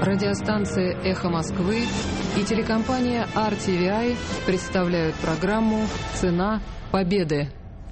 Радиостанция «Эхо Москвы» и телекомпания RTVI представляют программу «Цена победы».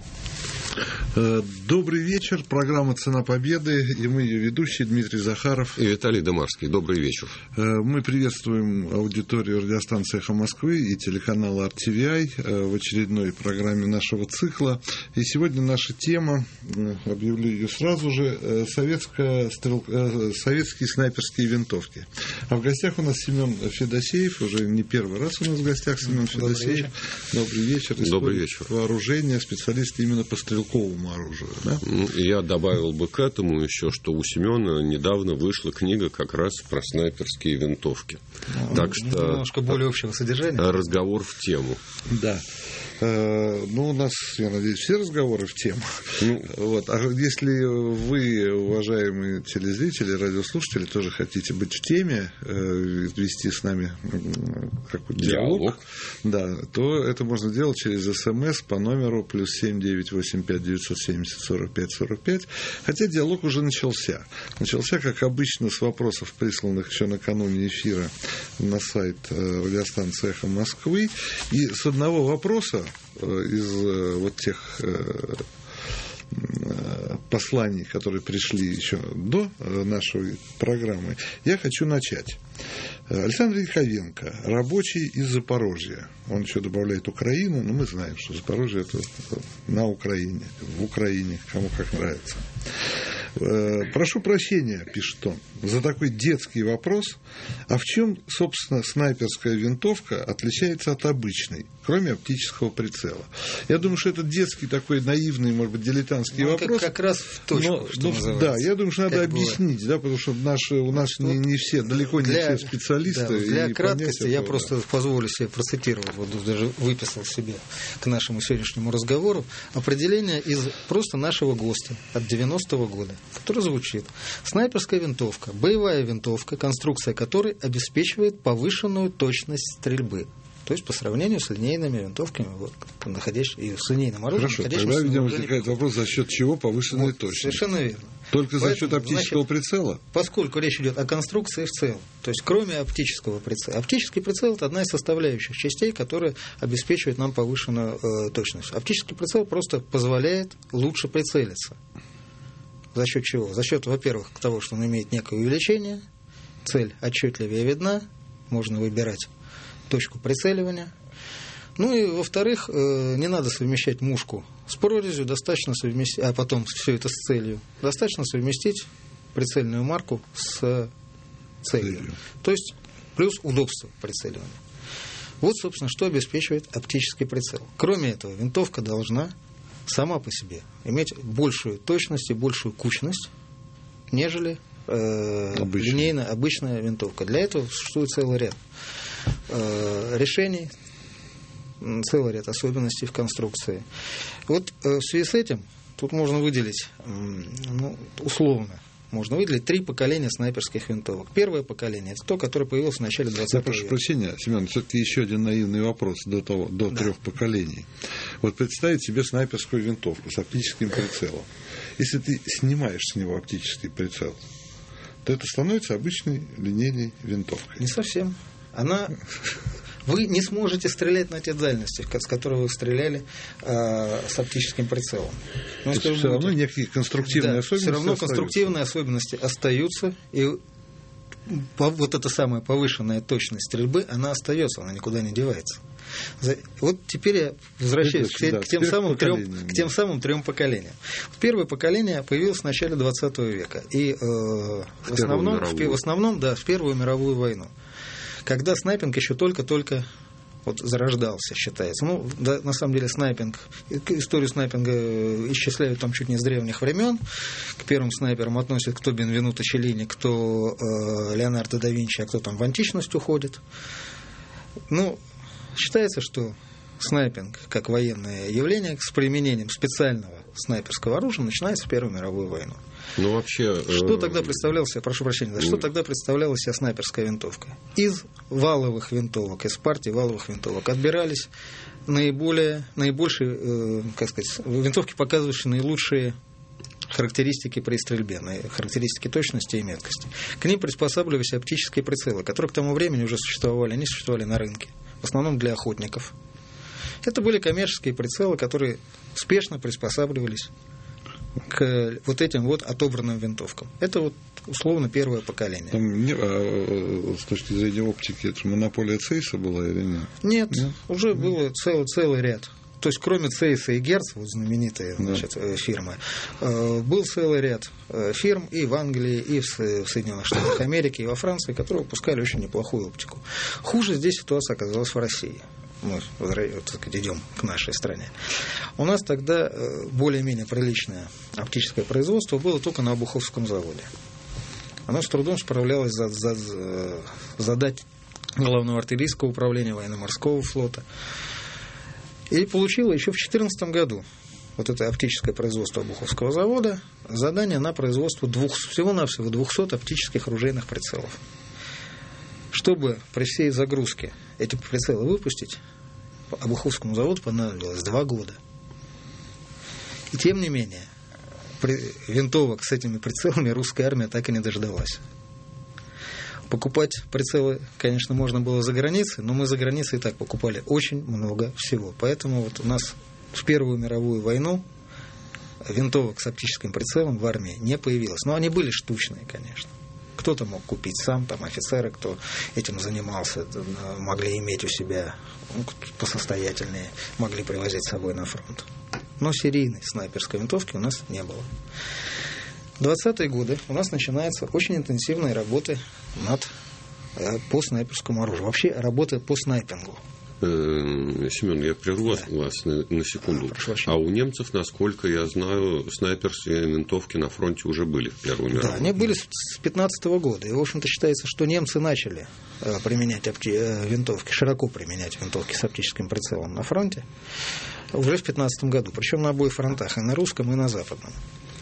Добрый вечер. Программа «Цена победы». И мы ее ведущие Дмитрий Захаров и Виталий Домарский. Добрый вечер. Мы приветствуем аудиторию радиостанции «Эхо Москвы» и телеканала RTVI в очередной программе нашего цикла. И сегодня наша тема, объявлю ее сразу же, советские снайперские винтовки. А в гостях у нас Семен Федосеев. Уже не первый раз у нас в гостях Семен Федосеев. Добрый вечер. Добрый вечер. Вооружение, специалист именно по стрелковому оружию. Да? Я добавил бы к этому еще, что у Семена недавно вышла книга как раз про снайперские винтовки. Так что немножко более общего содержания. Разговор в тему. Да. Ну, у нас, я надеюсь, все разговоры в тему. Вот. А если вы, уважаемые телезрители, радиослушатели, тоже хотите быть в теме, вести с нами какой-то диалог, да, то это можно делать через СМС по номеру +7 985 970 45 45. Хотя диалог уже начался. Начался, как обычно, с вопросов, присланных еще накануне эфира на сайт радиостанции «Эхо Москвы». И с одного вопроса из вот тех посланий, которые пришли еще до нашей программы, я хочу начать. Александр Яковенко, рабочий из Запорожья. Он еще добавляет Украину, но мы знаем, что Запорожье — это на Украине, в Украине, кому как нравится. Прошу прощения, пишет он, за такой детский вопрос. А в чем, собственно, снайперская винтовка отличается от обычной, кроме оптического прицела? Я думаю, что это детский такой наивный, может быть, дилетантский вопрос. Как раз в точку, да, я думаю, что надо объяснить, да, потому что у нас не все, далеко не все специалисты. Да, для краткости я просто позволю себе процитировать, вот даже выписал себе к нашему сегодняшнему разговору определение из просто нашего ГОСТа от 90-го года, который звучит: снайперская винтовка, боевая винтовка, конструкция которой обеспечивает повышенную точность стрельбы. То есть по сравнению с линейными винтовками, вот, находящими, с линейным оружием. Хорошо, тогда, видимо, возникает вопрос, за счет чего повышенная вот, точность. Совершенно верно. Только за счет оптического прицела? Поскольку речь идет о конструкции в целом, то есть кроме оптического прицела. Оптический прицел – это одна из составляющих частей, которая обеспечивает нам повышенную точность. Оптический прицел просто позволяет лучше прицелиться. За счет чего? За счет, во-первых, того, что он имеет некое увеличение, цель отчетливее видна, можно выбирать точку прицеливания. Ну и, во-вторых, не надо совмещать мушку с прорезью, достаточно совместить, а потом все это с целью. Достаточно совместить прицельную марку с целью. То есть плюс удобство прицеливания. Вот, собственно, что обеспечивает оптический прицел. Кроме этого, винтовка должна сама по себе иметь большую точность и большую кучность, нежели линейная обычная винтовка. Для этого существует целый ряд решений, целый ряд особенностей в конструкции. Вот в связи с этим тут можно выделить, условно, можно выделить 3 поколения снайперских винтовок. Первое поколение – это то, которое появилось в начале 20 века. Прошу прощения, Семен, все-таки еще один наивный вопрос до 3 поколений. Вот представить себе снайперскую винтовку с оптическим прицелом. Если ты снимаешь с него оптический прицел, то это становится обычной линейной винтовкой. Не совсем. Вы не сможете стрелять на те дальности, с которых вы стреляли с оптическим прицелом. То есть все равно некие конструктивные особенности. Все равно конструктивные особенности остаются, и вот эта самая повышенная точность стрельбы, она остается, она никуда не девается. Вот теперь я возвращаюсь к тем самым 3 поколениям. Первое поколение появилось в начале 20 века. И в основном, в Первую мировую войну. Когда снайпинг еще только-только зарождался, считается. На самом деле историю снайпинга исчисляют там чуть не с древних времен. К первым снайперам относят кто Бенвенуто Челлини, кто Леонардо да Винчи, а кто там в античность уходит. Считается, что снайпинг, как военное явление, с применением специального снайперского оружия начинается в Первую мировую войну. Что тогда представлялось себе снайперская винтовка? Из валовых винтовок, из партии валовых винтовок отбирались наибольшие, винтовки, показывающие наилучшие характеристики при стрельбе, характеристики точности и меткости. К ним приспосабливались оптические прицелы, которые к тому времени уже существовали, они существовали на рынке, в основном для охотников. Это были коммерческие прицелы, которые успешно приспосабливались к вот этим вот отобранным винтовкам. Это вот условно первое поколение. Там, с точки зрения оптики, это монополия Цейса была или нет? Нет, уже было целый ряд. То есть, кроме Цейса и Герц, вот знаменитые, значит, фирмы, был целый ряд фирм и в Англии, и в Соединенных Штатах Америки, и во Франции, которые выпускали очень неплохую оптику. Хуже здесь ситуация оказалась в России. Мы, так сказать, идем к нашей стране. У нас тогда более-менее приличное оптическое производство было только на Обуховском заводе. Оно с трудом справлялось задать Главного артиллерийского управления военно-морского флота. И получило еще в 2014 году вот это оптическое производство Обуховского завода задание на производство всего-навсего 200 оптических оружейных прицелов. Чтобы при всей загрузке эти прицелы выпустить, Обуховскому заводу понадобилось 2 года. И тем не менее, винтовок с этими прицелами русская армия так и не дождалась. Покупать прицелы, конечно, можно было за границей, но мы за границей и так покупали очень много всего. Поэтому вот у нас в Первую мировую войну винтовок с оптическим прицелом в армии не появилось. Но они были штучные, конечно. Кто-то мог купить сам, там офицеры, кто этим занимался, могли иметь у себя, посостоятельнее, могли привозить с собой на фронт. Но серийной снайперской винтовки у нас не было. В 20-е годы у нас начинаются очень интенсивные работы по снайперскому оружию. Вообще работы по снайпингу. Семен, я прерву вас на секунду. А у немцев, насколько я знаю, снайперские винтовки на фронте уже были в Первую мировую. Да, они были с 15 года. И, в общем-то, считается, что немцы начали применять винтовки, широко применять винтовки с оптическим прицелом на фронте уже в 15 году. Причем на обоих фронтах, и на русском, и на западном.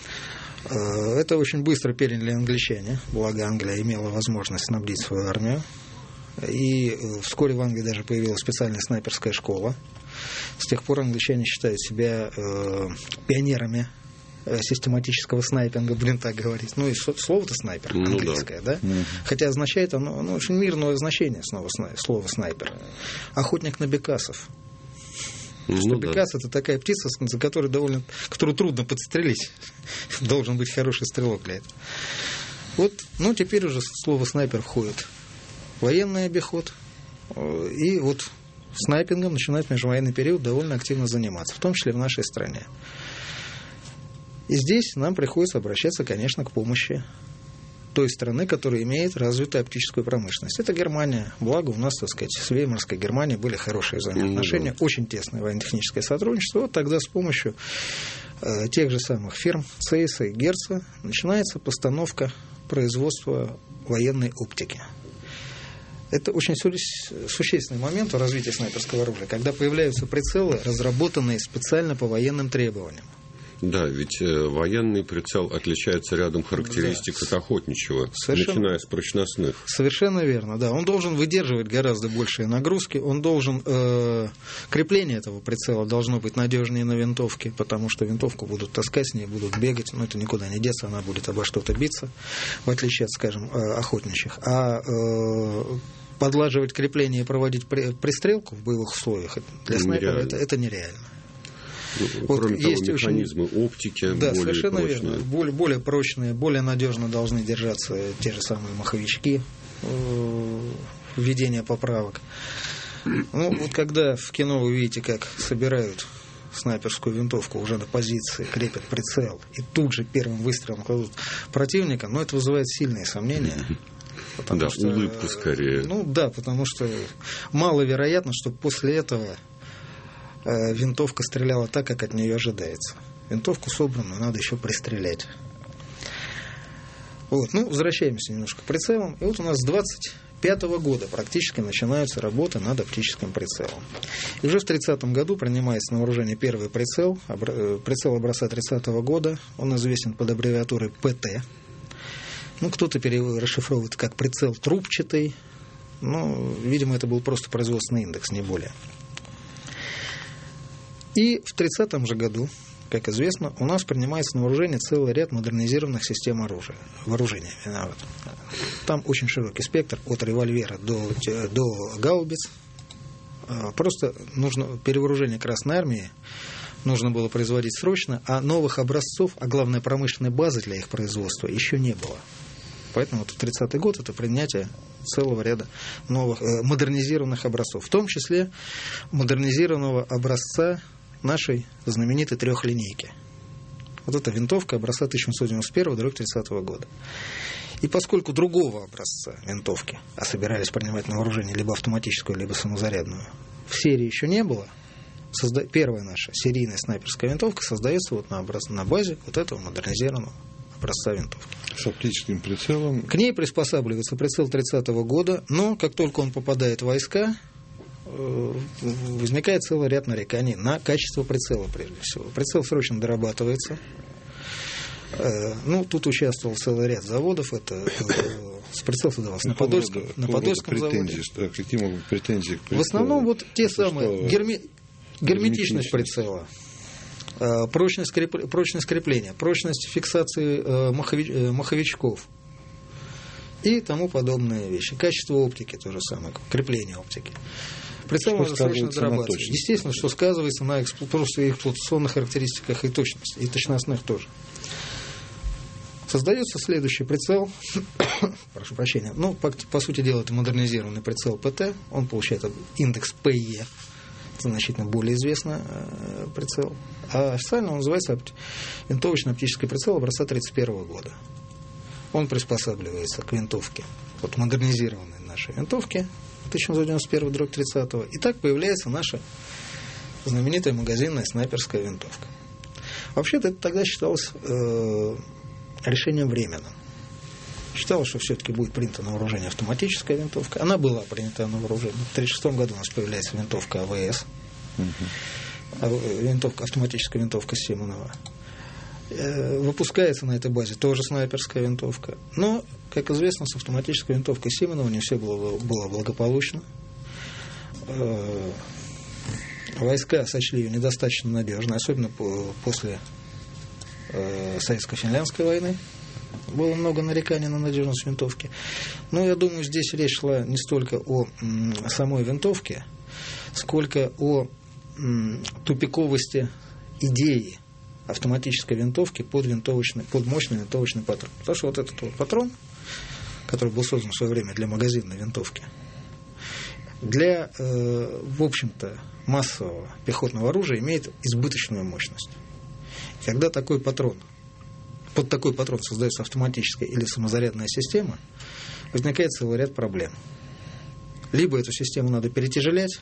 Это очень быстро переняли англичане, благо Англия имела возможность снабдить свою армию. И вскоре в Англии даже появилась специальная снайперская школа. С тех пор англичане считают себя пионерами систематического снайпинга, будем так говорить. Ну и слово-то снайпер английское, да? Хотя означает оно очень мирное значение слова снайпер. Охотник на бекасов. Бекас — это такая птица, за которую трудно подстрелить. Должен быть хороший стрелок для этого. Вот, теперь уже слово снайпер входит в военный обиход. И вот снайпингом начинает в межвоенный период довольно активно заниматься, в том числе в нашей стране. И здесь нам приходится обращаться, конечно, к помощи той страны, которая имеет развитую оптическую промышленность. Это Германия. Благо у нас, так сказать, с Веймарской Германией были хорошие взаимоотношения, очень тесное военно-техническое сотрудничество. Вот тогда с помощью тех же самых фирм Цейса и Герца начинается постановка производства военной оптики. Это очень существенный момент в развитии снайперского оружия, когда появляются прицелы, разработанные специально по военным требованиям. Да, ведь военный прицел отличается рядом характеристик от охотничьего, начиная с прочностных. Совершенно верно, да. Он должен выдерживать гораздо большие нагрузки, он должен... крепление этого прицела должно быть надежнее на винтовке, потому что винтовку будут таскать, с ней будут бегать, но это никуда не деться, она будет обо что-то биться, в отличие от, скажем, охотничьих. А подлаживать крепление и проводить пристрелку в боевых условиях для снайпера это нереально. Кроме того, механизмы оптики более прочные. Верно. Более прочные, более надежно должны держаться те же самые маховички введения поправок. Вот когда в кино вы видите, как собирают снайперскую винтовку уже на позиции, крепят прицел и тут же первым выстрелом кладут противника, это вызывает сильные сомнения. Улыбку скорее. Потому что маловероятно, что после этого винтовка стреляла так, как от нее ожидается. Винтовку собранную надо еще пристрелять. Возвращаемся немножко к прицелам. И вот у нас с 25 года практически начинаются работы над оптическим прицелом. И уже в 30 году принимается на вооружение первый прицел образца 30 года. Он известен под аббревиатурой ПТ. Кто-то расшифровывает как прицел трубчатый. Видимо, это был просто производственный индекс, не более. И в 30-м же году как известно, у нас принимается на вооружение целый ряд модернизированных систем вооружения. Там очень широкий спектр, от револьвера до гаубиц. Просто нужно перевооружение Красной Армии нужно было производить срочно, а новых образцов, а главное промышленной базы для их производства еще не было. Поэтому 30-й год – это принятие целого ряда новых модернизированных образцов, в том числе модернизированного образца нашей знаменитой трехлинейки. Вот эта винтовка образца 1891-30 года. И поскольку другого образца винтовки, а собирались принимать на вооружение либо автоматическую, либо самозарядную, в серии еще не было, первая наша серийная снайперская винтовка создается вот на базе вот этого модернизированного образца винтовки. С оптическим прицелом. К ней приспосабливается прицел 30-го года, но как только он попадает в войска, возникает целый ряд нареканий на качество прицела, прежде всего. Прицел срочно дорабатывается. Тут участвовал целый ряд заводов. Это прицел создавался на Подольском заводе. Какие могут быть претензии к прицелу? В основном вот те самые герметичность прицела, прочность крепления, прочность фиксации маховичков и тому подобные вещи. Качество оптики то же самое, крепление оптики. Прицел можно срочно дорабатывать. Естественно, что сказывается на просто эксплуатационных характеристиках и точности, и точностных тоже. Создается следующий прицел. Прошу прощения. По сути дела, это модернизированный прицел ПТ. Он получает индекс ПЕ. Это значительно более известный прицел. А официально он называется винтовочно-оптический прицел образца 1931 года. Он приспосабливается к винтовке, вот модернизированной нашей винтовке 1991-30. И так появляется наша знаменитая магазинная снайперская винтовка. Вообще-то это тогда считалось решением временным. Считалось, что все-таки будет принята на вооружение автоматическая винтовка. Она была принята на вооружение. В 1936 году у нас появляется винтовка АВС. Автоматическая винтовка Симонова. Выпускается на этой базе тоже снайперская винтовка. Но, как известно, с автоматической винтовкой Симонова не все было благополучно. Войска сочли ее недостаточно надежной, особенно после Советско-финляндской войны. Было много нареканий на надежность винтовки. Но я думаю, здесь речь шла не столько о самой винтовке, сколько о тупиковости идеи автоматической винтовки под мощный винтовочный патрон. Потому что вот этот вот патрон, который был создан в свое время для магазинной винтовки, для, в общем-то, массового пехотного оружия имеет избыточную мощность. Когда под такой патрон создается автоматическая или самозарядная система, возникает целый ряд проблем. Либо эту систему надо перетяжелять,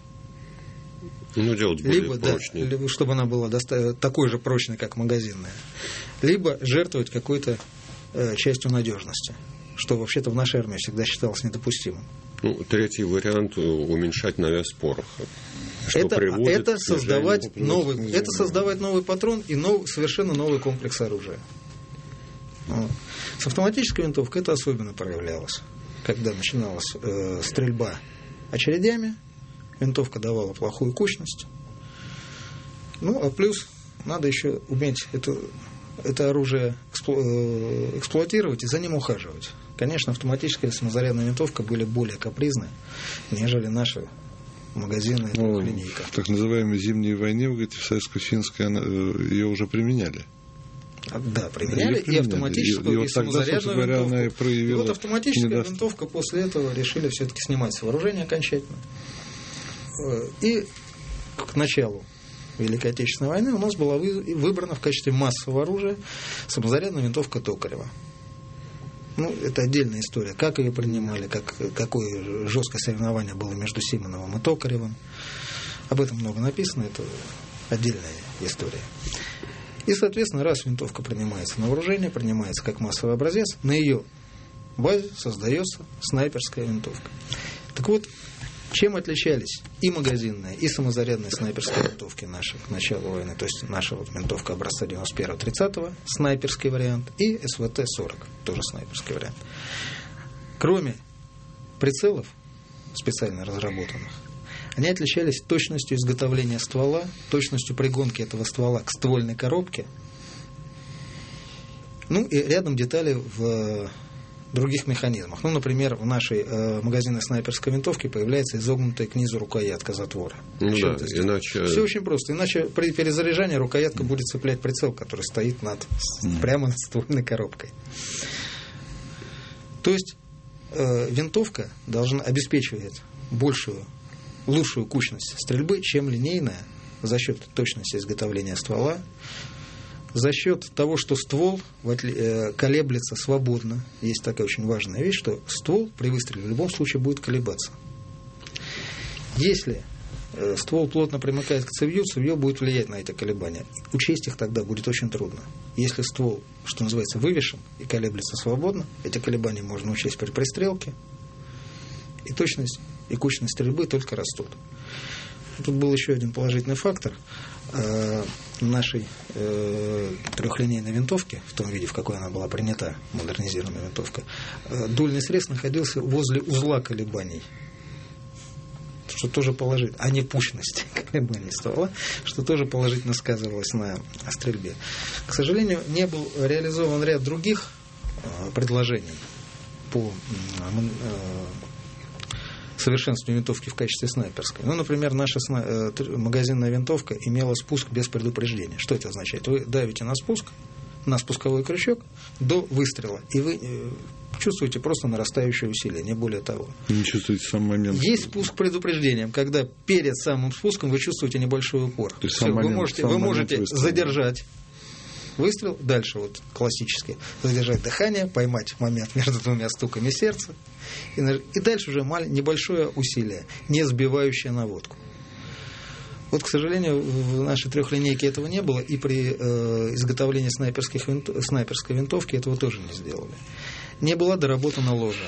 делать более прочнее. Либо чтобы она была такой же прочной, как магазинная, либо жертвовать какой-то частью надежности, что вообще-то в нашей армии всегда считалось недопустимым. Третий вариант – уменьшать навес пороха. Это создавать новый патрон и совершенно новый комплекс оружия. С автоматической винтовкой это особенно проявлялось. Когда начиналась стрельба очередями, винтовка давала плохую кучность. А плюс надо еще уметь это оружие эксплуатировать и за ним ухаживать. Конечно, автоматическая и самозарядная винтовка были более капризны, нежели наши магазинные линейка. В так называемой зимней войне, вы говорите, в советско-финской ее уже применяли. Да, применяли и автоматическую, и самозарядную винтовку. И вот автоматическая винтовка после этого решили все-таки снимать с вооружения окончательно. И к началу Великой Отечественной войны у нас была выбрана в качестве массового оружия самозарядная винтовка Токарева. Это отдельная история. Как ее принимали, какое жесткое соревнование было между Симоновым и Токаревым. Об этом много написано, это отдельная история. И, соответственно, раз винтовка принимается на вооружение, принимается как массовый образец, на ее базе создается снайперская винтовка. Так вот, чем отличались и магазинные, и самозарядные снайперские винтовки наши к началу войны, то есть наша винтовка образца 91-30, снайперский вариант, и СВТ-40, тоже снайперский вариант. Кроме прицелов, специально разработанных, Они отличались точностью изготовления ствола, точностью пригонки этого ствола к ствольной коробке. Ну и рядом детали в других механизмах. Ну, например, в нашей магазинной снайперской винтовке появляется изогнутая к низу рукоятка затвора. Ну да, иначе... Все очень просто. Иначе при перезаряжании рукоятка будет цеплять прицел, который стоит прямо над ствольной коробкой. То есть винтовка должна обеспечивать лучшую кучность стрельбы, чем линейная, за счет точности изготовления ствола, за счет того, что ствол колеблется свободно. Есть такая очень важная вещь, что ствол при выстреле в любом случае будет колебаться. Если ствол плотно примыкает к цевью, цевье будет влиять на эти колебания. Учесть их тогда будет очень трудно. Если ствол, что называется, вывешен и колеблется свободно, эти колебания можно учесть при пристрелке, и точность и кучность стрельбы только растут. Тут был еще один положительный фактор. Нашей трехлинейной винтовки, в том виде, в какой она была принята, модернизированная винтовка, дульный срез находился возле узла колебаний, что тоже положительно, а не пущности колебаний ствола, что тоже положительно сказывалось на стрельбе. К сожалению, не был реализован ряд других предложений по совершенствованию винтовки в качестве снайперской. Ну, например, наша магазинная винтовка имела спуск без предупреждения. Что это означает? Вы давите на спуск, на спусковой крючок до выстрела, и вы чувствуете просто нарастающее усилие, не более того. Не чувствуете сам момент. Есть спуск предупреждением, когда перед самым спуском вы чувствуете небольшой упор. То есть все, вы можете задержать выстрел, дальше вот классически задержать дыхание, поймать момент между двумя стуками сердца, и дальше уже небольшое усилие, не сбивающее наводку. Вот, к сожалению, в нашей трехлинейке этого не было, и при изготовлении снайперской винтовки этого тоже не сделали. Не была доработана ложа,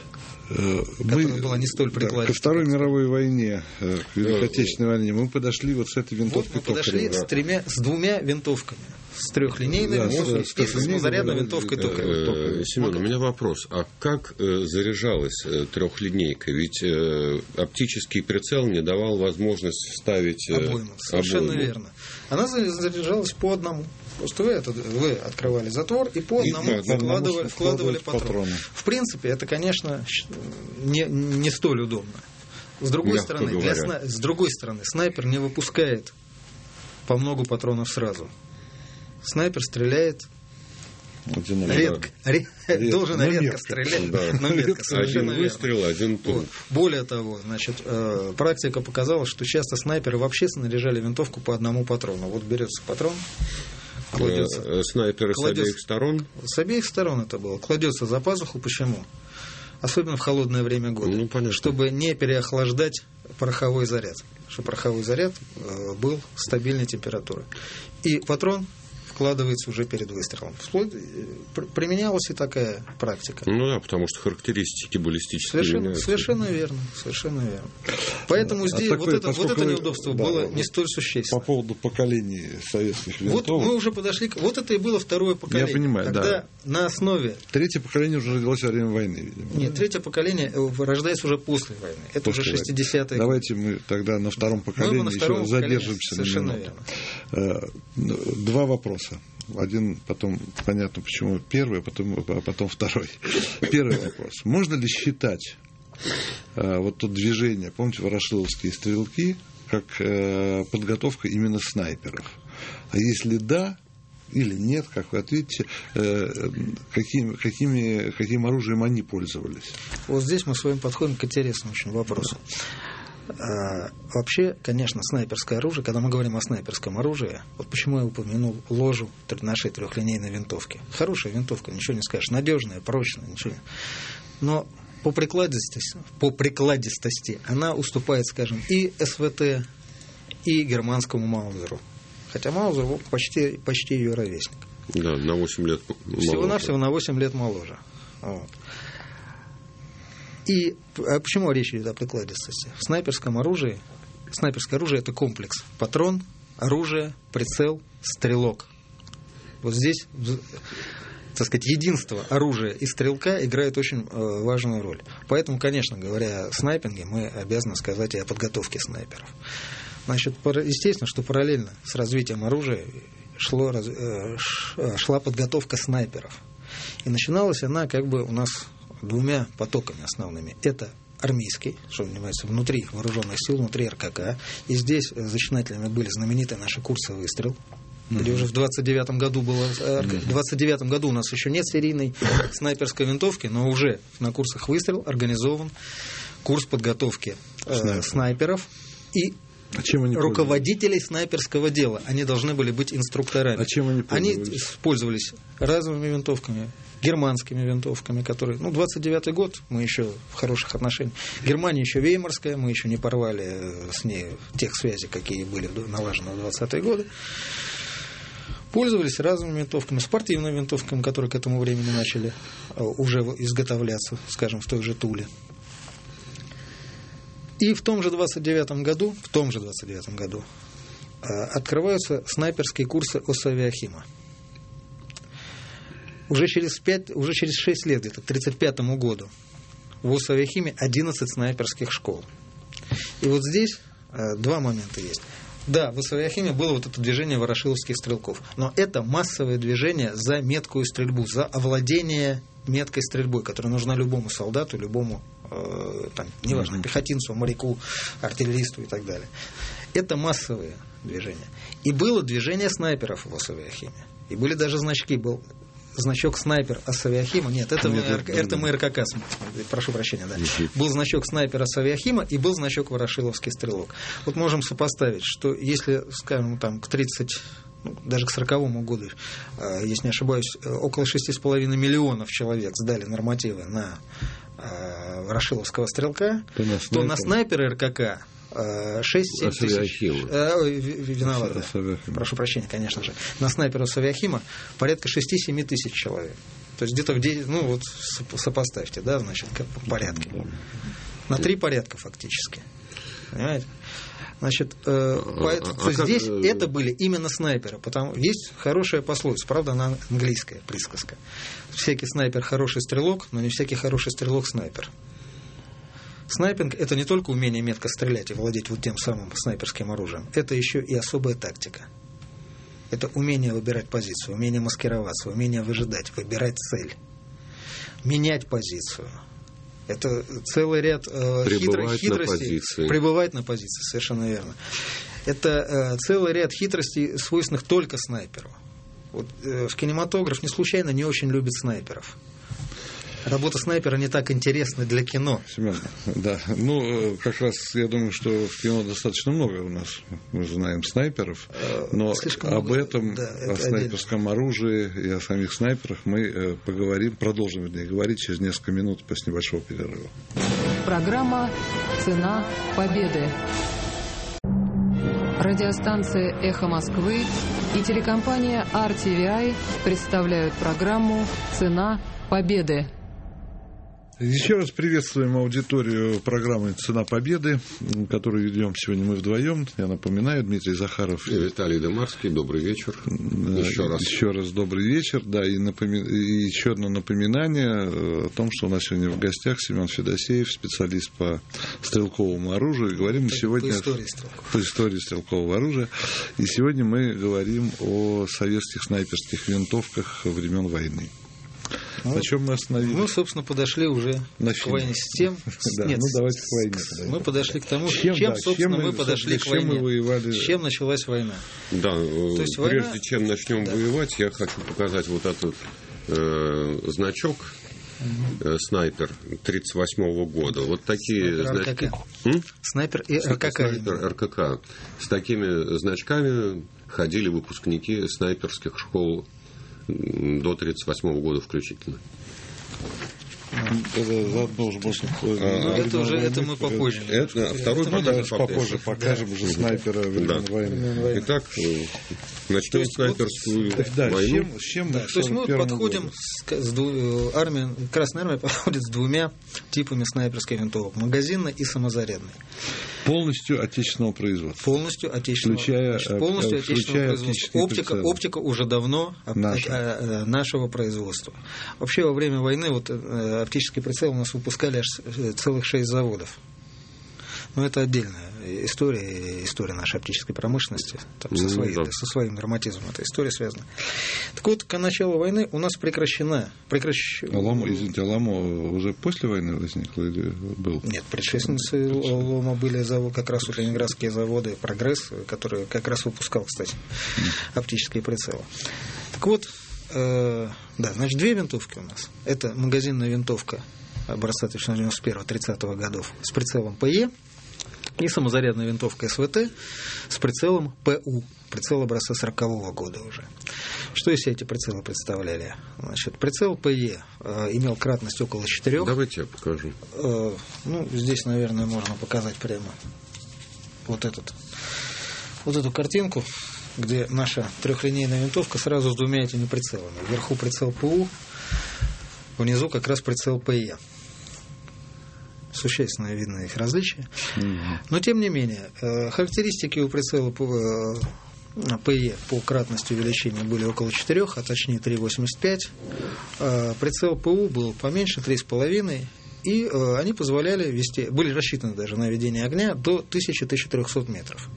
которая была не столь прикладистая. Ко Второй мировой войне, к Великой Отечественной войне, мы подошли вот с этой винтовкой. Мы подошли с двумя винтовками. С трехлинейной винтовкой и с самозарядной винтовкой Токарева. Семен, у меня вопрос. А как заряжалась трехлинейка? Ведь оптический прицел не давал возможность вставить обойму. Совершенно верно. Она заряжалась по одному. Просто вы открывали затвор и по одному вкладывали патроны. В принципе, это, конечно, не столь удобно. С другой стороны, снайпер не выпускает по много патронов сразу. Снайпер стреляет редко. Должен редко стрелять, но редко. Один выстрел, один тул. Более того, практика показала, что часто снайперы вообще снаряжали винтовку по одному патрону. Вот берется патрон, кладется. Снайперы с обеих сторон? С обеих сторон это было. Кладется за пазуху. Почему? Особенно в холодное время года. Чтобы не переохлаждать пороховой заряд. Чтобы пороховой заряд был стабильной температуры. И патрон вкладывается уже перед выстрелом. Применялась и такая практика. Ну да, потому что характеристики баллистические меняются. Совершенно верно. Поэтому здесь это неудобство было не столь существенно. По поводу поколений советских винтовок. Вот мы уже подошли. Вот это и было второе поколение. Я понимаю, когда на основе... Третье поколение уже родилось во время войны, видимо. Нет, третье поколение рождается уже после войны. Это уже 60-е. Давайте мы тогда на втором поколении еще задержимся. Совершенно верно. Два вопроса. Один, потом понятно, почему первый, а потом второй. Первый вопрос. Можно ли считать вот то движение, помните, ворошиловские стрелки, как подготовка именно снайперов? А если да или нет, как вы ответите, каким оружием они пользовались? Вот здесь мы с вами подходим к интересному очень вопросу. Вообще, конечно, снайперское оружие, когда мы говорим о снайперском оружии, вот почему я упомянул ложу нашей трехлинейной винтовки. Хорошая винтовка, ничего не скажешь, надежная, прочная, ничего не... Но по прикладистости она уступает, скажем, и СВТ, и германскому Маузеру. Хотя Маузер почти ее ровесник. Да, на 8 лет моложе. Всего-навсего на 8 лет моложе. Вот. И почему речь идет о прикладистости? В снайперском оружии, снайперское оружие – это комплекс. Патрон, оружие, прицел, стрелок. Вот здесь так сказать, единство оружия и стрелка играет очень важную роль. Поэтому, конечно, говоря о снайпинге, мы обязаны сказать и о подготовке снайперов. Значит, естественно, что параллельно с развитием оружия шла подготовка снайперов. И начиналась она как бы у нас двумя потоками основными. Это армейский, что занимается внутри вооруженных сил, внутри РКК. И здесь зачинателями были знаменитые наши курсы «Выстрел», где уже в 29-м году было... В 29-м году у нас еще нет серийной снайперской винтовки, но уже на курсах «Выстрел» организован курс подготовки снайперов и руководителей снайперского дела. Они должны были быть инструкторами. А чем они пользовались? Они использовались разовыми винтовками, германскими винтовками, которые... 29-й год, мы еще в хороших отношениях. Германия еще веймарская, мы еще не порвали с ней тех связей, какие были налажены в 20-е годы. Пользовались разными винтовками, спортивными винтовками, которые к этому времени начали уже изготовляться, скажем, в той же Туле. И в том же 29-м году открываются снайперские курсы ОСАвиахима. Уже через 6 лет, где-то к 1935 году, в ОСАвиахиме 11 снайперских школ. И вот здесь два момента есть. Да, в ОСАвиахиме было вот это движение ворошиловских стрелков, но это массовое движение за меткую стрельбу, за овладение меткой стрельбой, которая нужна любому солдату, любому, неважно, пехотинцу, моряку, артиллеристу и так далее. Это массовые движения. И было движение снайперов в ОСАвиахиме. И были даже значки. Был значок снайпер ОСАвиахима. Нет, это мы РКК. Прошу прощения, да. Был значок снайпер ОСАвиахима и был значок ворошиловский стрелок. Вот можем сопоставить, что если, скажем, к 30, даже к 40-му году, если не ошибаюсь, около 6,5 миллионов человек сдали нормативы на ворошиловского стрелка, то на снайпера РКК 6-7 тысяч. Виноват, да. Прошу прощения, конечно же. На снайпера ОСАвиахима порядка 6-7 тысяч человек. То есть где-то в 9, сопоставьте, да, значит, по порядке. На 3 порядка фактически. Понимаете? Значит, здесь это были именно снайперы. Потому есть хорошая пословица, правда, она английская присказка. Всякий снайпер хороший стрелок, но не всякий хороший стрелок снайпер. Снайпинг – это не только умение метко стрелять и владеть вот тем самым снайперским оружием. Это еще и особая тактика. Это умение выбирать позицию, умение маскироваться, умение выжидать, выбирать цель, менять позицию. Это целый ряд хитростей. Пребывать на позиции, совершенно верно. Это целый ряд хитростей, свойственных только снайперу. Вот, в кинематограф не случайно не очень любят снайперов. Работа снайпера не так интересна для кино. Семен, да. Как раз я думаю, что в кино достаточно много у нас, мы знаем, снайперов, но об этом, о снайперском оружии и о самих снайперах мы продолжим говорить через несколько минут после небольшого перерыва. Программа «Цена победы». Радиостанция «Эхо Москвы» и телекомпания RTVI представляют программу «Цена победы». Еще раз приветствуем аудиторию программы «Цена победы», которую ведем сегодня мы вдвоем. Я напоминаю, Дмитрий Захаров и Виталий Демарский. Добрый вечер. Еще раз добрый вечер. Да, и еще одно напоминание о том, что у нас сегодня в гостях Семен Федосеев, специалист по стрелковому оружию. И говорим мы сегодня по истории стрелкового оружия. И сегодня мы говорим о советских снайперских винтовках времен войны. На чем мы остановились? Мы, собственно, подошли уже к войне с тем... Нет, давайте к войне. Мы подошли к тому, собственно, мы подошли к войне. С чем началась война? Да, то есть прежде чем начнем воевать, я хочу показать вот этот значок снайпер 1938 года. Вот такие значки. Снайпер и РКК. Снайпер РКК. С такими значками ходили выпускники снайперских школ до 1938 года включительно. Это мы попозже. Второй попозже покажем уже снайпера времен войны. Итак, начнем снайперскую войну. То есть мы подходим, Красная армия подходит с двумя типами снайперской винтовок: магазинной и самозарядной. Полностью отечественного производства. Полностью отечественного, производства. Оптика уже давно нашего производства. Вообще во время войны оптический прицел у нас выпускали аж целых 6 заводов. Но это отдельная история нашей оптической промышленности, там, со своим драматизмом эта история связана. Так вот, к началу войны у нас прекращена. Ломо уже после войны возникло или был? Нет, предшественницы Лома были как раз ленинградские заводы «Прогресс», который как раз выпускал, кстати, оптические прицелы. Так вот, значит, 2 винтовки у нас. Это магазинная винтовка образца 1991-30 годов с прицелом ПЕ и самозарядная винтовка СВТ с прицелом ПУ, прицел образца 40-го года уже. Что из себя эти прицелы представляли? Значит, прицел ПЕ имел кратность около 4. Давайте я покажу. Здесь, наверное, можно показать прямо вот эту картинку, где наша трехлинейная винтовка сразу с 2 этими прицелами. Вверху прицел ПУ, внизу как раз прицел ПЕ. Существенно видно их различия. Но, тем не менее, характеристики у прицела ПЕ по кратности увеличения были около 4, а точнее 3,85. Прицел ПУ был поменьше, 3,5. И они позволяли вести, были рассчитаны даже на ведение огня до 1000-1300 метров.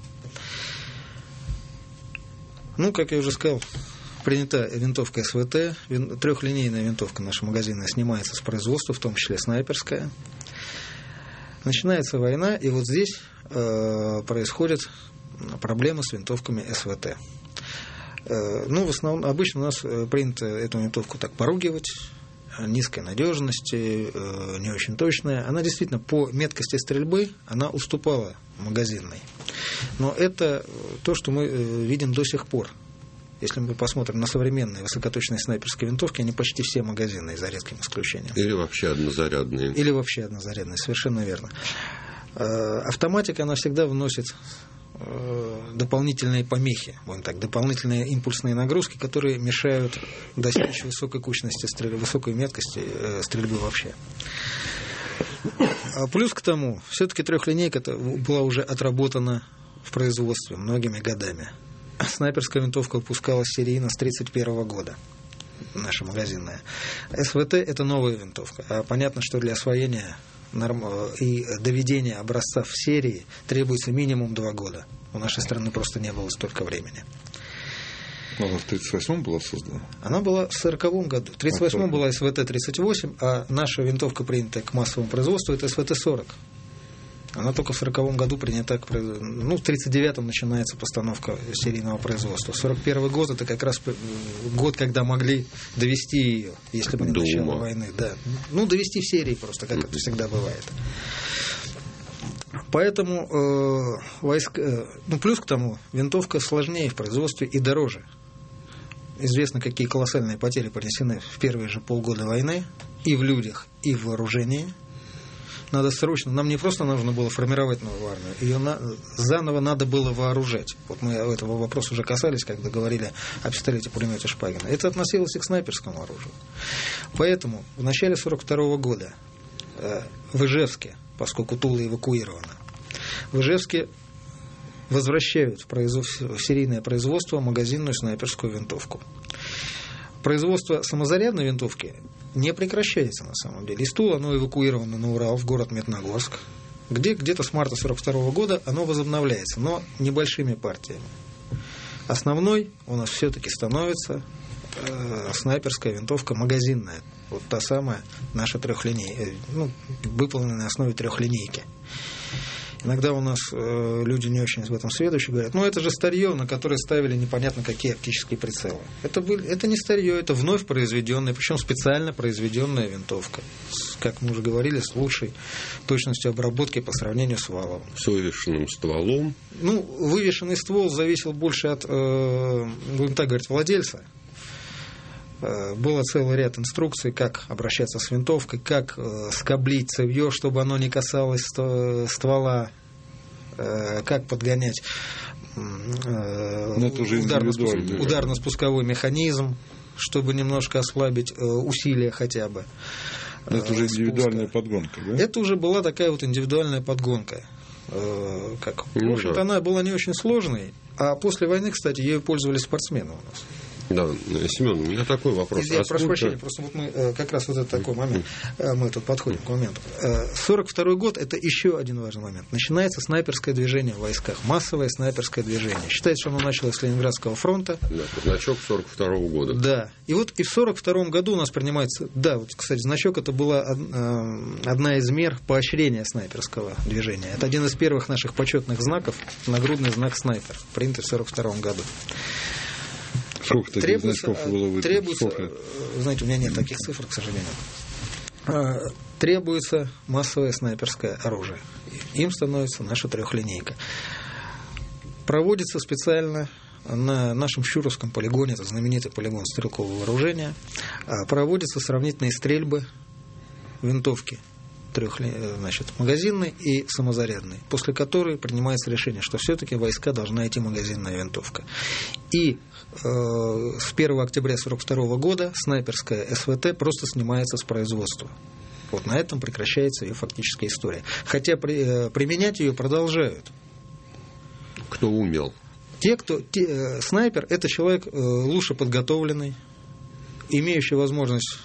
Как я уже сказал, принята винтовка СВТ, трехлинейная винтовка наша магазинная снимается с производства, в том числе снайперская. Начинается война, и вот здесь происходят проблемы с винтовками СВТ. В основном, обычно у нас принято эту винтовку так поругивать, низкой надежности, не очень точная. Она действительно по меткости стрельбы она уступала магазинной. Но это то, что мы видим до сих пор. Если мы посмотрим на современные высокоточные снайперские винтовки, они почти все магазинные, за редким исключением. Или вообще однозарядные. Совершенно верно. Автоматика, она всегда вносит дополнительные помехи, дополнительные импульсные нагрузки, которые мешают достичь высокой кучности стрельбы, высокой меткости стрельбы вообще. Плюс к тому, все-таки трехлинейка была уже отработана в производстве многими годами. Снайперская винтовка выпускалась серийно с 1931 года, наша магазинная. СВТ – это новая винтовка. А понятно, что для освоения и доведения образца в серии требуется минимум 2 года. У нашей страны просто не было столько времени. Она в 1938-м была создана? Она была в 1940 году. В 1938-м была СВТ-38, а наша винтовка, принятая к массовому производству, это СВТ-40. Она только в 1940 году принята, в 1939-м начинается постановка серийного производства. 1941 год – это как раз год, когда могли довести ее, если бы не начало войны. Да. Довести в серии просто, как это всегда бывает. Поэтому плюс к тому, винтовка сложнее в производстве и дороже. Известно, какие колоссальные потери понесены в первые же полгода войны и в людях, и в вооружении. Надо срочно, нам не просто нужно было формировать новую армию, ее заново надо было вооружать. Вот мы этого вопроса уже касались, когда говорили о пистолете-пулемете Шпагина. Это относилось и к снайперскому оружию. Поэтому в начале 1942 года в Ижевске, поскольку Тула эвакуирована, в Ижевске возвращают в серийное производство магазинную снайперскую винтовку. Производство самозарядной винтовки не прекращается на самом деле. Из Тула оно эвакуировано на Урал, в город Медногорск, где где-то с марта 1942 года оно возобновляется, но небольшими партиями. Основной у нас все-таки становится снайперская винтовка магазинная. Вот та самая наша трехлинейка, выполненная на основе трехлинейки. Иногда у нас люди не очень в этом сведущие говорят, это же старье, на которое ставили непонятно какие оптические прицелы. Это не старье, это вновь произведенная, причем специально произведенная винтовка. Как мы уже говорили, с лучшей точностью обработки по сравнению с валовым. С вывешенным стволом. Вывешенный ствол зависел больше от, будем так говорить, владельца. Было целый ряд инструкций, как обращаться с винтовкой, как скоблить цевьё, чтобы оно не касалось ствола, как подгонять ударно-спусковой механизм, чтобы немножко ослабить усилия хотя бы. Это уже индивидуальная подгонка, да? Это уже была такая вот индивидуальная подгонка. В общем-то, она была не очень сложной, а после войны, кстати, ею пользовались спортсмены у нас. Да, Семен, у меня такой вопрос. Я прошу прощения, просто вот мы как раз вот этот такой момент, мы тут подходим к моменту. 1942 год – это еще один важный момент. Начинается снайперское движение в войсках, массовое снайперское движение. Считается, что оно началось с Ленинградского фронта. Да, значок 1942 года. Да, и вот и в 1942 году у нас принимается, да, вот, кстати, значок – это была одна из мер поощрения снайперского движения. Это один из первых наших почетных знаков, нагрудный знак снайпер, принятый в 1942 году. Сколько таких значков было выдано? Требуется, знаете, у меня нет таких цифр, к сожалению. Требуется массовое снайперское оружие. Им становится наша трехлинейка. Проводится специально на нашем Щуровском полигоне, это знаменитый полигон стрелкового вооружения, проводятся сравнительные стрельбы винтовки, магазинной и самозарядной, после которой принимается решение, что все-таки в войска должна идти магазинная винтовка. И с 1 октября 1942 года снайперская СВТ просто снимается с производства. Вот на этом прекращается ее фактическая история. Хотя применять ее продолжают. Кто умел? Снайпер – это человек лучше подготовленный, имеющий возможность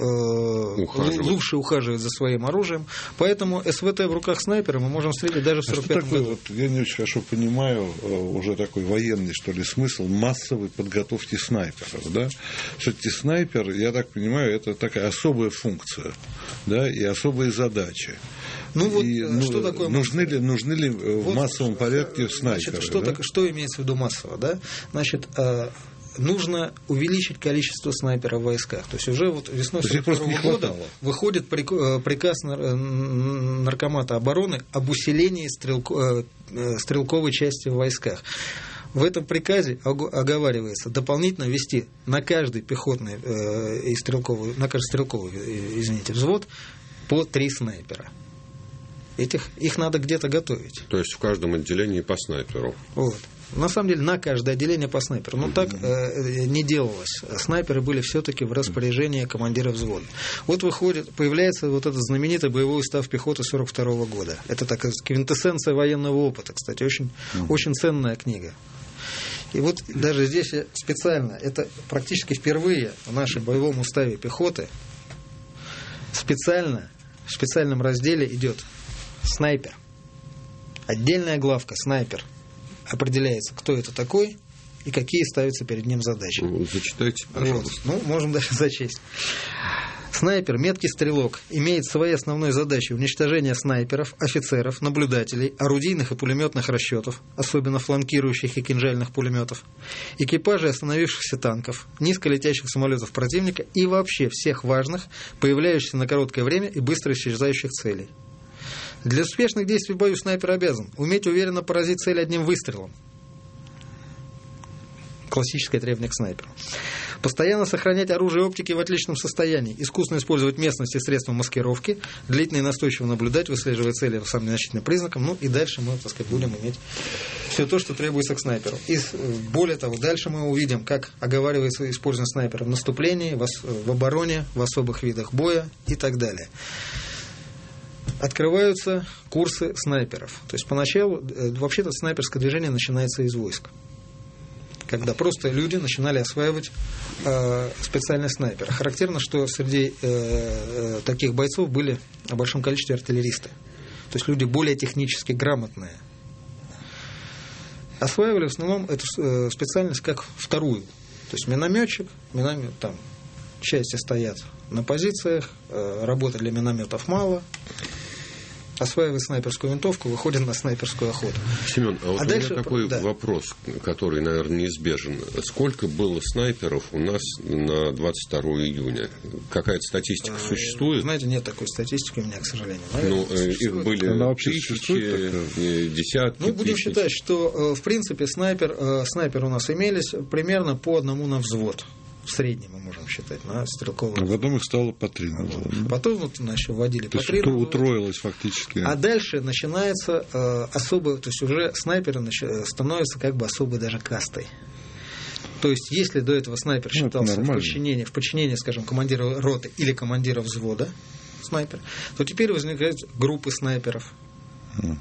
лучше ухаживать за своим оружием. Поэтому СВТ в руках снайпера мы можем встретить даже в 1945 году. Вот, я не очень хорошо понимаю, уже такой военный, что ли, смысл массовой подготовки снайперов. Да? Все-таки снайпер, я так понимаю, это такая особая функция, да, и особые задачи. Ну вот, что такое нужны ли в массовом порядке снайперы? Значит, что имеется в виду массово? Да? Значит, нужно увеличить количество снайперов в войсках. То есть уже вот весной 1942 года выходит приказ Наркомата обороны об усилении стрелковой части в войсках. В этом приказе оговаривается дополнительно ввести на каждый пехотный и стрелковый, взвод по 3 снайпера. Их надо где-то готовить. То есть в каждом отделении по снайперу. Вот. На самом деле на каждое отделение по снайперу. Но так не делалось. Снайперы были все-таки в распоряжении командира взвода. Вот появляется вот этот знаменитый боевой устав пехоты 1942 года. Это такая квинтэссенция военного опыта, кстати, очень ценная книга. И вот даже здесь я специально, это практически впервые в нашем боевом уставе пехоты в специальном разделе идет снайпер. Отдельная главка снайпер. Определяется, кто это такой и какие ставятся перед ним задачи. Зачитайте, пожалуйста. Вот. Можем даже зачесть. Снайпер, меткий стрелок, имеет своей основной задачей уничтожение снайперов, офицеров, наблюдателей, орудийных и пулеметных расчетов, особенно фланкирующих и кинжальных пулеметов, экипажей остановившихся танков, низколетящих самолетов противника и вообще всех важных, появляющихся на короткое время и быстро исчезающих целей. Для успешных действий в бою снайпер обязан уметь уверенно поразить цель одним выстрелом. Классическое требование к снайперу. Постоянно сохранять оружие и оптики в отличном состоянии. Искусно использовать местность и средства маскировки. Длительно и настойчиво наблюдать, выслеживая цели по самым значительным признакам. Ну и дальше мы, будем иметь все то, что требуется к снайперу. И более того, дальше мы увидим, как оговаривается использование снайпера в наступлении, в обороне, в особых видах боя и так далее. Открываются курсы снайперов. То есть поначалу, вообще-то, снайперское движение начинается из войск. Когда просто люди начинали осваивать специальные снайперы. Характерно, что среди таких бойцов были в большом количестве артиллеристы. То есть люди более технически грамотные. Осваивали в основном эту специальность как вторую. То есть минометчик, там части стоят на позициях, работы для минометов мало. Осваивает снайперскую винтовку, выходит на снайперскую охоту. Семен, а вот дальше, у меня такой вопрос, который, наверное, неизбежен. Сколько было снайперов у нас на 22 июня? Какая-то статистика существует? Знаете, нет такой статистики у меня, к сожалению. Их были тысячи, десятки. Будем считать, что, в принципе, снайперы у нас имелись примерно по одному на взвод. В среднем мы можем считать на стрелковом. Потом их стало по 3. Потом вводили по 3. Утроилось фактически. А дальше начинается особое, то есть уже снайперы становятся как бы особой даже кастой. То есть если до этого снайпер считался в подчинении, скажем, командира роты или командира взвода снайпер, то теперь возникают группы снайперов.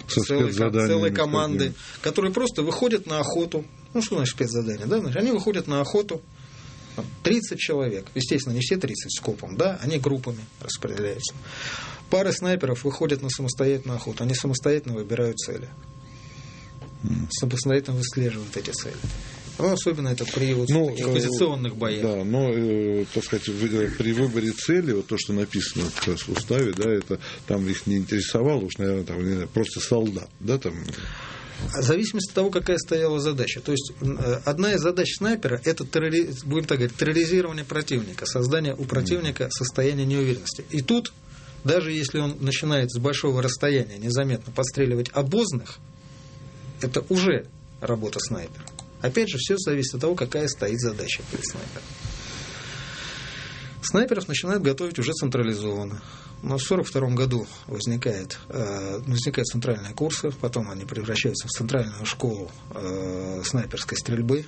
целой команды, которые просто выходят на охоту. Ну, что значит спецзадание? Да? Они выходят на охоту, 30 человек. Естественно, не все 30 скопом, да? Они группами распределяются. Пары снайперов выходят на самостоятельную охоту. Они самостоятельно выбирают цели. Самостоятельно выслеживают эти цели. Ну, особенно это при таких позиционных боях. Да, но, так сказать, при выборе цели, вот то, что написано в уставе, да, это там их не интересовало, уж, наверное, там, просто солдат, да, там. В зависимости от того, какая стояла задача. То есть одна из задач снайпера – это, будем так говорить, терроризирование противника, создание у противника состояния неуверенности. И тут, даже если он начинает с большого расстояния незаметно подстреливать обозных, это уже работа снайпера. Опять же, все зависит от того, какая стоит задача перед снайпером. Снайперов начинают готовить уже централизованно. Но в 1942 году возникают центральные курсы, потом они превращаются в центральную школу снайперской стрельбы.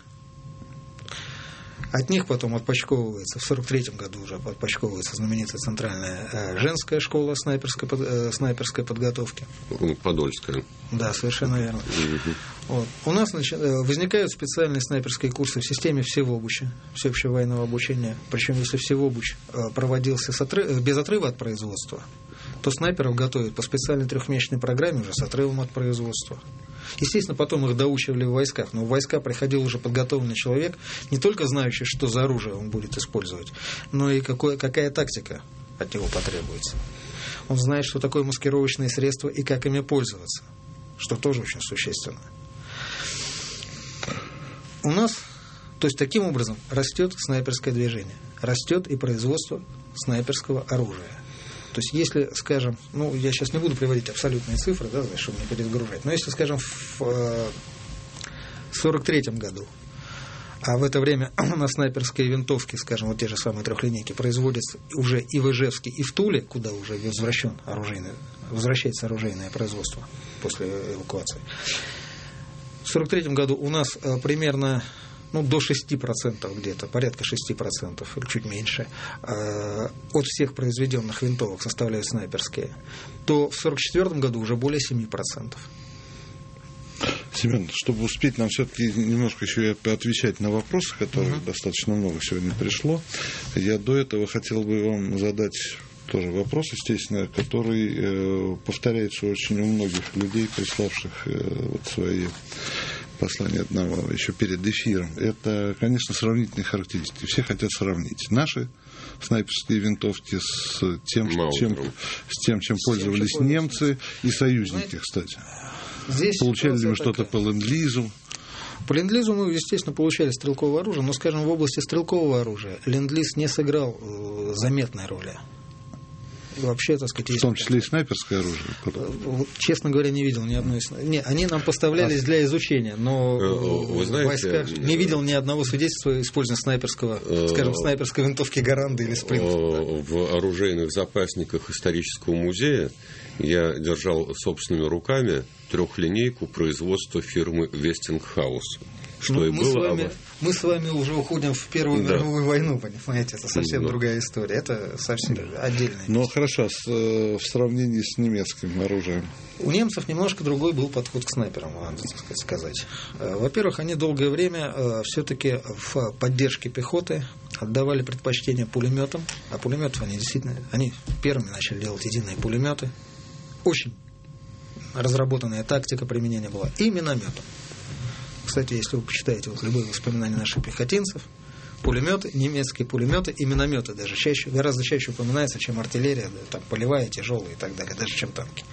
От них потом отпочковывается, в 1943 году уже отпочковывается знаменитая центральная женская школа снайперской подготовки. Подольская. Да, совершенно верно. Вот. У нас возникают специальные снайперские курсы в системе всеобуча, всеобщего военного обучения. Причем, если всеобуч проводился без отрыва от производства, то снайперов готовят по специальной 3-месячной программе уже с отрывом от производства. Естественно, потом их доучивали в войсках, но в войска приходил уже подготовленный человек, не только знающий, что за оружие он будет использовать, но и какая тактика от него потребуется. Он знает, что такое маскировочные средства и как ими пользоваться, что тоже очень существенно. У нас, то есть таким образом, растет снайперское движение, растет и производство снайперского оружия. То есть, если, скажем, я сейчас не буду приводить абсолютные цифры, да, чтобы не перегружать, но если, скажем, в 1943 году, а в это время у нас снайперские винтовки, скажем, вот те же самые 3-линейки, производятся уже и в Ижевске, и в Туле, куда уже возвращается оружейное производство после эвакуации. В 1943 году у нас примерно до 6% где-то, порядка 6%, или чуть меньше, от всех произведенных винтовок составляют снайперские, то в 1944 году уже более 7%. Семен, чтобы успеть нам все-таки немножко еще отвечать на вопросы, которых достаточно много сегодня пришло, я до этого хотел бы вам задать тоже вопрос, естественно, который повторяется очень у многих людей, приславших свои послание одного еще перед эфиром. Это, конечно, сравнительные характеристики. Все хотят сравнить наши снайперские винтовки с тем, чем пользовались немцы и союзники, кстати. Получали ли мы что-то по ленд-лизу? По ленд-лизу мы, естественно, получали стрелковое оружие, но, скажем, в области стрелкового оружия ленд-лиз не сыграл заметной роли. Вообще, так сказать, в том числе и снайперское оружие? Честно говоря, не видел ни одной. Нет, они нам поставлялись для изучения, но вы знаете, в войсках не видел ни одного свидетельства использования снайперской винтовки Гаранды или Спринт. В оружейных запасниках исторического музея я держал собственными руками 3-линейку производства фирмы Вестингхаус. Мы с вами уже уходим в Первую мировую войну, понимаете, это совсем другая история, это совсем отдельная. Ну, хорошо, в сравнении с немецким оружием? У немцев немножко другой был подход к снайперам, надо сказать. Во-первых, они долгое время все-таки в поддержке пехоты отдавали предпочтение пулеметам, а пулеметов они первыми начали делать единые пулеметы. Очень разработанная тактика применения была, и минометом. Кстати, если вы почитаете любые воспоминания наших пехотинцев, пулеметы, немецкие пулеметы и минометы даже гораздо чаще упоминаются, чем артиллерия, там, полевая, тяжелая и так далее, даже чем танки.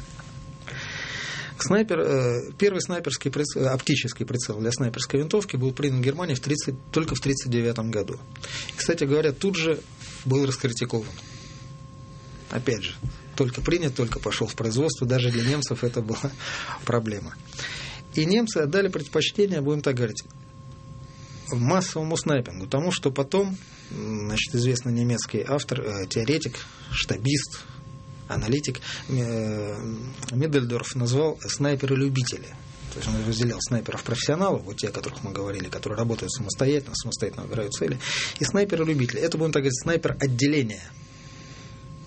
Первый снайперский оптический прицел для снайперской винтовки был принят в Германии только в 1939 году. И, кстати говоря, тут же был раскритикован. Опять же, только принят, только пошел в производство, даже для немцев это была проблема. И немцы отдали предпочтение, будем так говорить, массовому снайпингу, тому, что потом, известный немецкий автор, теоретик, штабист, аналитик Миддельдорф назвал снайперы-любители. То есть он разделял снайперов-профессионалов, вот те, о которых мы говорили, которые работают самостоятельно выбирают цели, и снайперы-любители. Это, будем так говорить, снайпер-отделение,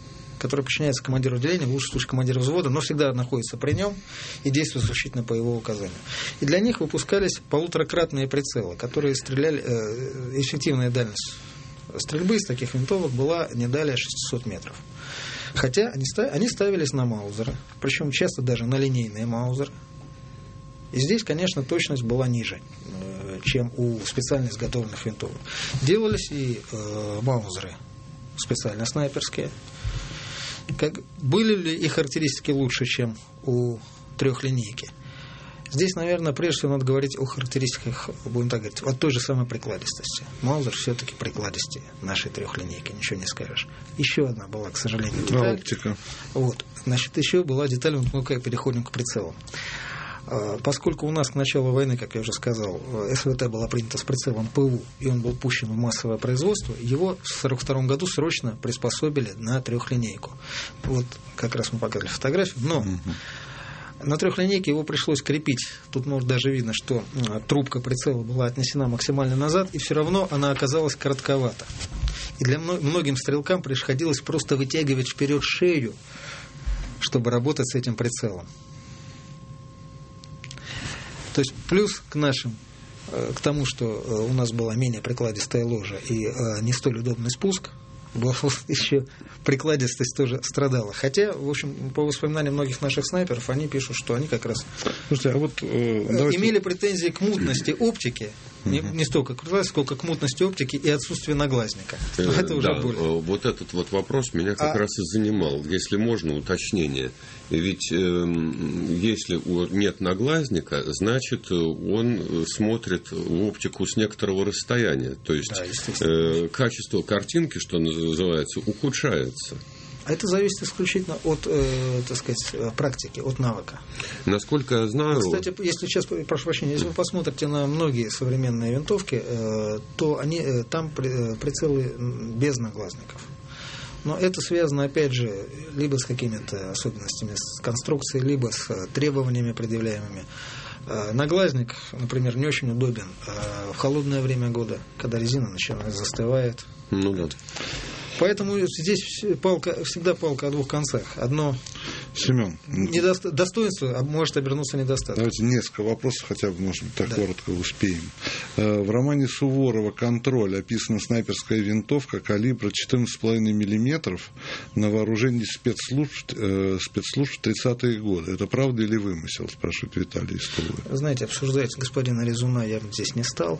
который подчиняется командиру отделения, в лучшем случае командиру взвода, но всегда находится при нем и действует исключительно по его указанию. И для них выпускались полуторакратные прицелы, которые стреляли, эффективная дальность стрельбы из таких винтовок была не далее 600 метров. Хотя они ставились на маузеры, причем часто даже на линейные маузеры. И здесь, конечно, точность была ниже, чем у специально изготовленных винтовок. Делались и маузеры специально снайперские. Были ли их характеристики лучше, чем у трехлинейки? Здесь, наверное, прежде всего надо говорить о характеристиках, будем так говорить, от той же самой прикладистости. Маузер все-таки прикладистее нашей трехлинейки, ничего не скажешь. Еще одна была, к сожалению, деталь. Оптика. Вот. Значит, еще была деталь, вот мы переходим к прицелам. Поскольку у нас к началу войны, как я уже сказал, СВТ была принята с прицелом ПУ, и он был пущен в массовое производство, его в 1942 году срочно приспособили на трехлинейку. Вот как раз мы показали фотографию. Но на трехлинейке его пришлось крепить. Тут, может, даже видно, что трубка прицела была отнесена максимально назад, и все равно она оказалась коротковата. И для многим стрелкам приходилось просто вытягивать вперед шею, чтобы работать с этим прицелом. То есть плюс к тому, что у нас была менее прикладистая ложа и не столь удобный спуск, еще прикладистость тоже страдала. Хотя, в общем, по воспоминаниям многих наших снайперов, они пишут, что они как раз имели претензии к мутности оптики, не столько к прикладистости, сколько к мутности оптики и отсутствию наглазника. Это уже более. Вот этот вот вопрос меня как раз и занимал. Если можно, уточнение. Ведь если нет наглазника, значит, он смотрит в оптику с некоторого расстояния. То есть качество картинки, что называется, ухудшается. А это зависит исключительно от, так сказать, практики, от навыка. Насколько я знаю... Кстати, если сейчас, прошу прощения, если вы посмотрите на многие современные винтовки, то там прицелы без наглазников. Но это связано, опять же, либо с какими-то особенностями с конструкцией, либо с требованиями предъявляемыми. Наглазник, например, не очень удобен в холодное время года, когда резина начинает застывает. Ну да. Поэтому здесь всегда палка о двух концах. Одно Семен, достоинство может обернуться недостатком. Давайте несколько вопросов, хотя бы, может быть, так коротко успеем. В романе Суворова «Контроль» описана снайперская винтовка калибра 14,5 мм на вооружении спецслужб в 30-е годы. Это правда или вымысел, спрашивает Виталий из Тулы. Знаете, обсуждать господина Резуна я здесь не стал.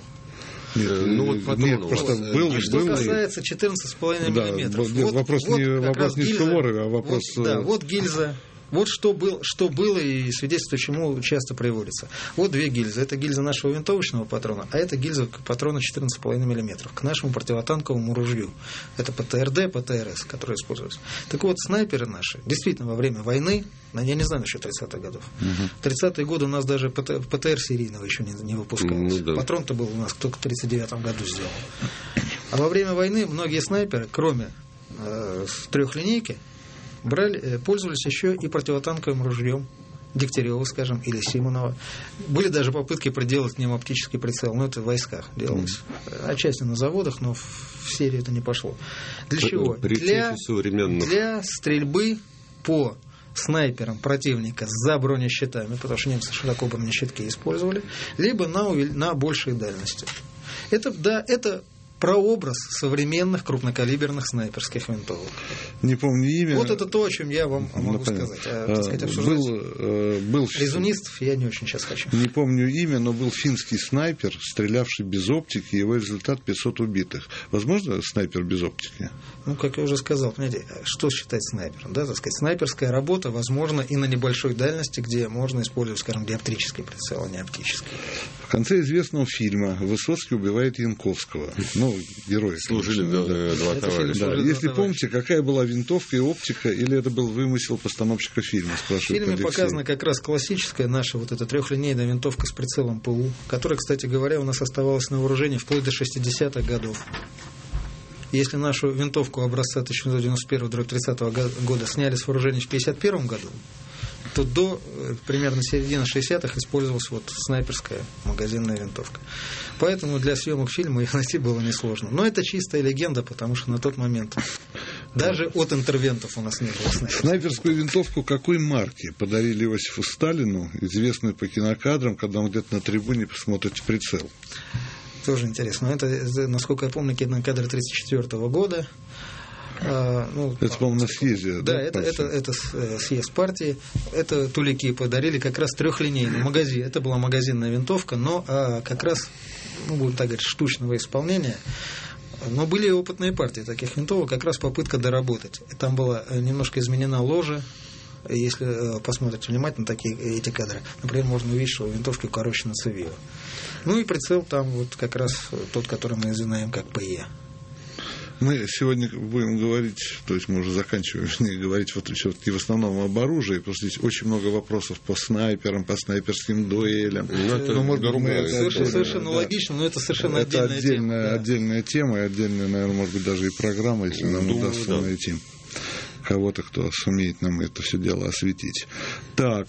Что касается 14,5 миллиметров. Вопрос не в Суворове, а вопрос... Вот гильза. Вот что было и свидетельство, чему часто приводится. Вот две гильзы. Это гильза нашего винтовочного патрона, а это гильза патрона 14,5 мм к нашему противотанковому ружью. Это ПТРД, ПТРС, которые используются. Так вот, снайперы наши, действительно, во время войны, я не знаю насчет 30-х годов, в 30-е годы у нас даже ПТР серийного еще не выпускалось. Патрон-то был у нас только в 1939 году сделан. А во время войны многие снайперы, кроме трехлинейки, пользовались еще и противотанковым ружьем Дегтярева, скажем, или Симонова. Были даже попытки проделать к ним оптический прицел, но это в войсках делалось. Отчасти на заводах, но в серии это не пошло. Для чего? Для стрельбы по снайперам противника за бронещитами, потому что немцы широко бронещитки использовали, либо на большей дальности. Это прообраз современных крупнокалиберных снайперских винтовок. Не помню имя. Вот это то, о чем я вам могу сказать. Был резунистов я не очень сейчас хочу. Не помню имя, но был финский снайпер, стрелявший без оптики, его результат 500 убитых. Возможно, снайпер без оптики? Ну, как я уже сказал, понимаете, что считать снайпером? Да, так сказать, снайперская работа возможна и на небольшой дальности, где можно использовать, скажем, диоптрический прицел, а не оптический. В конце известного фильма Высоцкий убивает Янковского. Герои. Служили два товарища. Если помните, какая была винтовка и оптика, или это был вымысел постановщика фильма? В фильме показана как раз классическая наша вот эта трехлинейная винтовка с прицелом ПУ, которая, кстати говоря, у нас оставалась на вооружении вплоть до 60-х годов. Если нашу винтовку образца 1991-30 года сняли с вооружения в 1951 году, то до примерно середины 60-х использовалась вот снайперская магазинная винтовка. Поэтому для съемок фильма их найти было несложно. Но это чистая легенда, потому что на тот момент Даже от интервентов у нас не было снайперов. Снайперскую винтовку какой марки подарили Иосифу Сталину, известную по кинокадрам, когда он где-то на трибуне посмотрит прицел? Тоже интересно. Это, насколько я помню, кинокадр 1934 года. Это, по-моему, на съезде. Да, это съезд партии. Это тулики подарили как раз трехлинейный магазин. Это была магазинная винтовка, но как раз, будем так говорить, штучного исполнения. Но были и опытные партии таких винтовок, как раз попытка доработать. Там была немножко изменена ложа. Если посмотрите внимательно эти кадры, например, можно увидеть, что у винтовки укорочена цевьё. И прицел там вот как раз тот, который мы знаем как ПЕ. Мы сегодня будем говорить, то есть мы уже заканчиваем говорить вот все-таки в основном об оружии, потому что здесь очень много вопросов по снайперам, по снайперским дуэлям. Совершенно логично, но это совершенно отдельная тема. Отдельная тема, и отдельная, наверное, может быть, даже и программа, если нам удастся найти кого-то, кто сумеет нам это все дело осветить. Так,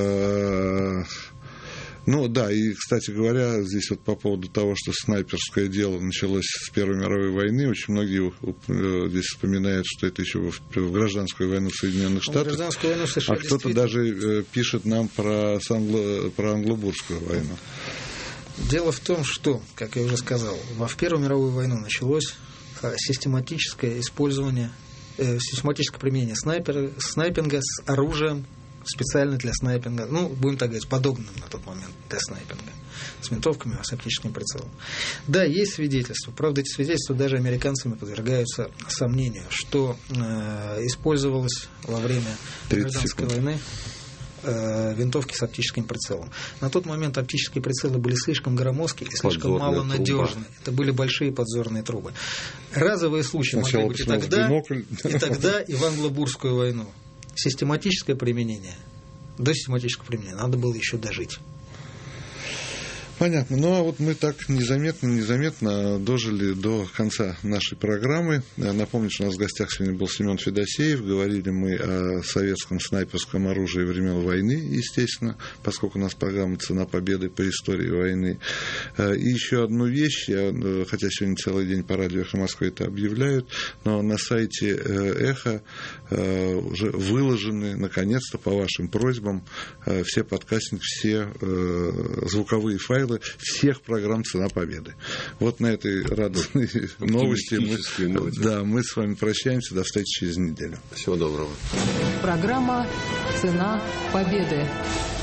и, кстати говоря, здесь вот по поводу того, что снайперское дело началось с Первой мировой войны, очень многие здесь вспоминают, что это еще в гражданскую войну в Соединенных Штатах, а кто-то даже пишет нам про англобурскую войну. Дело в том, что, как я уже сказал, в Первую мировую войну началось систематическое использование, систематическое применение снайпинга с оружием, специально для снайпинга, будем так говорить, подогнанным на тот момент для снайпинга, с винтовками, с оптическим прицелом. Да, есть свидетельства, правда, эти свидетельства даже американцами подвергаются сомнению, что использовалось во время гражданской войны винтовки с оптическим прицелом. На тот момент оптические прицелы были слишком громоздкие и слишком мало надежны. Это были большие подзорные трубы. Разовые случаи могли быть и тогда, и в англобурскую войну. Систематическое применение. До систематического применения надо было еще дожить. Понятно. А вот мы так незаметно дожили до конца нашей программы. Напомню, что у нас в гостях сегодня был Семен Федосеев. Говорили мы о советском снайперском оружии времен войны, естественно, поскольку у нас программа «Цена победы» по истории войны. И еще одну вещь, хотя сегодня целый день по радио «Эхо Москвы» это объявляют, но на сайте «Эхо» уже выложены, наконец-то, по вашим просьбам, все подкастинги, все звуковые файлы всех программ «Цена победы». Вот на этой радостной новости мы с вами прощаемся. До встречи через неделю. Всего доброго. Программа «Цена победы».